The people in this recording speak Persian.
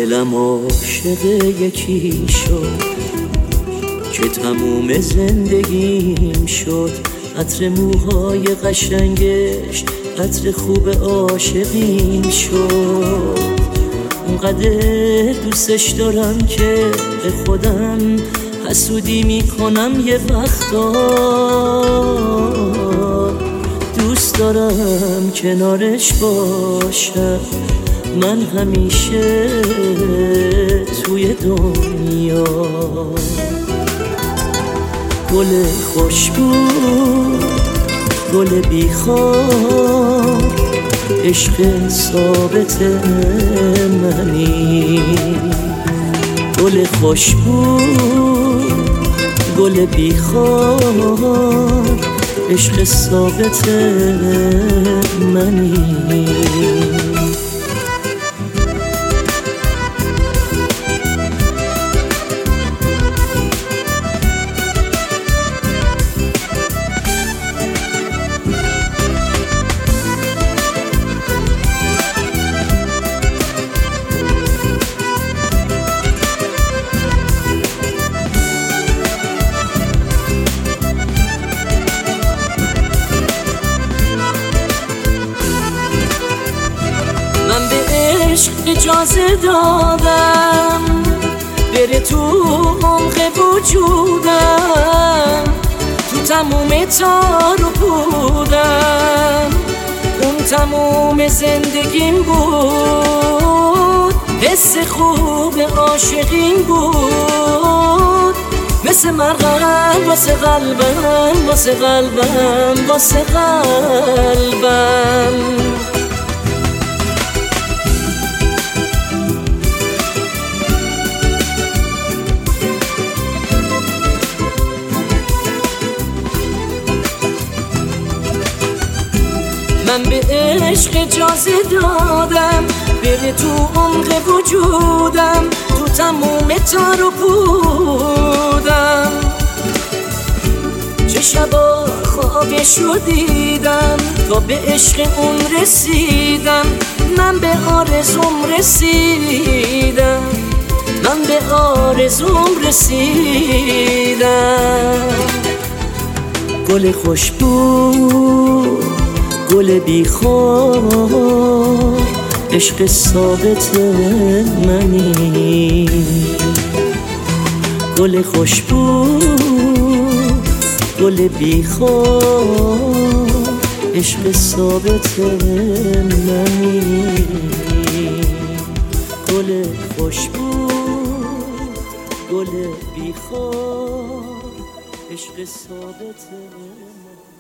دلم عاشق یکی شد که تموم زندگیم شد. عطر موهای قشنگش عطر خوب عاشقیم شد. اونقدر دوستش دارم که به خودم حسودی میکنم یه وقتا. دوست دارم کنارش باشم من همیشه توی دنیا. گل خوشبو گل بیخار عشق ثابت منی. گل خوشبو گل بیخار عشق ثابت منی. من به عشق اجازه دادم بره تو عمق وجودم، تو تموم تار و پودم. اون تموم زندگیم بود، حس خوب عاشقین بود. مثل مرغم واسه قلبم واسه قلبم واسه قلبم. من به عشق اجازه دادم بره تو عمق وجودم، تو تموم تار و پودم. چه شبا خوابشو دیدم تا به عشق اون رسیدم. من به آرزوم رسیدم، من به آرزوم رسیدم. گل خوشبو گل بیخار عشق ثابت منی. گل خوشبو گل بیخار عشق ثابت منی. گل خوشبو گل بیخار عشق ثابت منی.